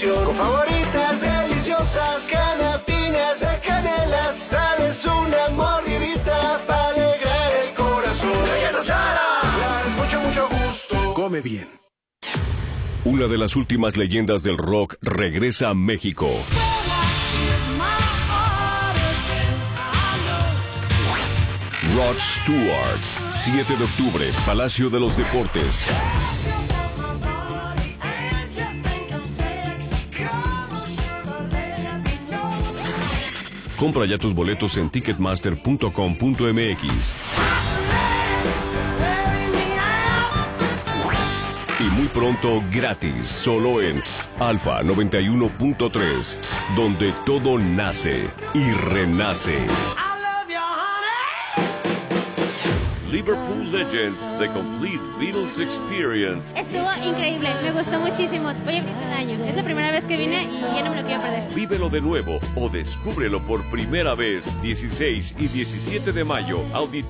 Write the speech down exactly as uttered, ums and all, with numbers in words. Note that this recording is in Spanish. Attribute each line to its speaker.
Speaker 1: tradición. Con favoritas deliciosas, canapines de canela. Dales una mordidita para alegrar el corazón. Relleno Jara, dales mucho, mucho gusto. Come bien.
Speaker 2: Una de las últimas leyendas del rock regresa a México. Rod Stewart, siete de octubre, Palacio de los Deportes. Compra ya tus boletos en ticketmaster punto com punto m x. Y muy pronto gratis, solo en Alfa noventa y uno punto tres, donde todo nace y renace.
Speaker 3: Liverpool Legends, The Complete Beatles Experience.
Speaker 4: Estuvo increíble, me gustó muchísimo. Voy a venir cada año. Es la primera vez que vine y ya no me lo quiero perder.
Speaker 3: Vívelo de nuevo o descúbrelo por primera vez, dieciséis y diecisiete de mayo, Auditorio